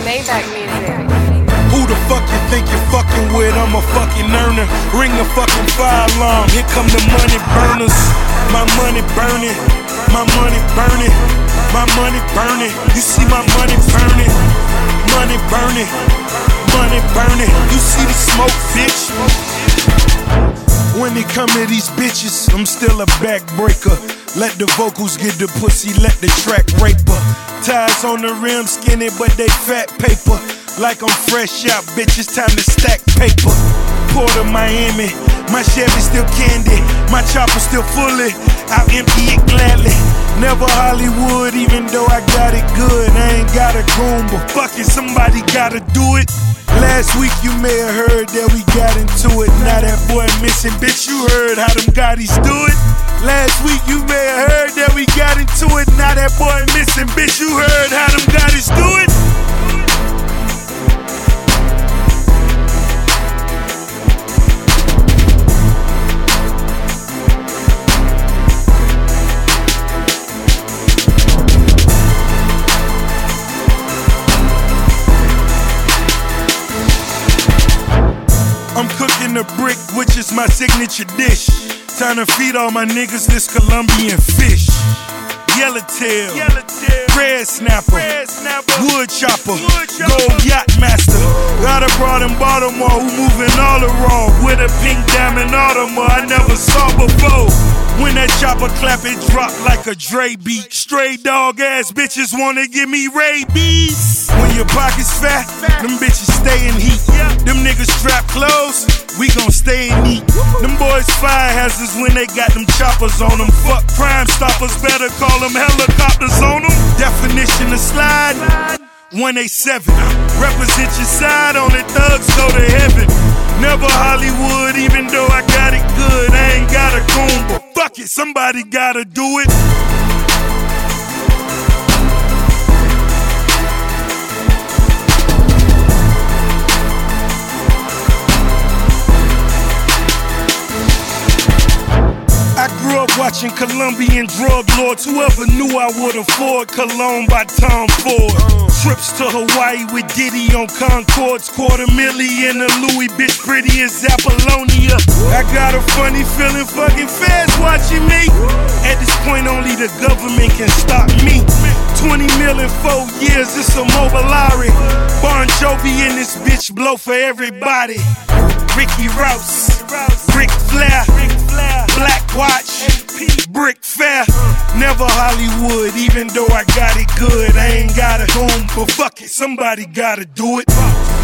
Maybach music. Who the fuck you think you're fucking with? I'm a fucking earner. Ring the fucking fire alarm. Here come the money burners. My money burning. My money burning. My money burning. You see my money burning. Money burning. Money burning. You see the smoke, bitch. When it come to these bitches, I'm still a backbreaker. Let the vocals get the pussy, let the track rape her. Ties on the rim, skinny, but they fat paper. Like I'm fresh out, bitch, it's time to stack paper. Port of Miami, my Chevy still candy. My chopper still fully, I'll empty it gladly. Never Hollywood, even though I got it good. I ain't got a goon, but fuck it, somebody gotta do it. Last week you may have heard that we got into it. Now that boy missing, bitch, you heard how them Gottis do it. Last week you may have heard that we got into it. Now that boy missing, bitch, you heard how them Gottis do it. I'm cooking the brick, which is my signature dish. Time to feed all my niggas this Colombian fish. Yellowtail, red snapper, wood chopper, gold yacht master. Got a broad in Baltimore who moving all the raw with a pink diamond Audemars I never saw before. When that chopper clap, it drop like a Dre beat. Stray dog ass bitches wanna give me rabies. When your pockets fat, them bitches stay in heat. Them niggas strap clothes, we gon' stay in heat. Them boys fire hazards when they got them choppers on them. Fuck crime stoppers, better call them helicopters on them. Definition of slide, 187. Represent your side on it, thugs go to heaven. Never Hollywood, even though I got it good. I ain't got a goon, but fuck it, somebody gotta do it. I grew up watching Colombian drug lords. Whoever knew I would afford Cologne by Tom Ford. Trips to Hawaii with Diddy on Concords. $250,000 a Louis, bitch pretty as Apollonia. I got a funny feeling fucking feds watching me. At this point only the government can stop me. 20 mil in 4 years, it's a Mobilari. Bon Jovi in this bitch, blow for everybody. Ricky Rouse, Ric Flair, Black Watch, Brick Fair. Never Hollywood, even though I got it good. I ain't got a home, but fuck it, somebody gotta do it.